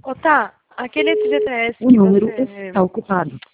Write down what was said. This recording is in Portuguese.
Ô, tá, aquele FGTS O que número você... está ocupado.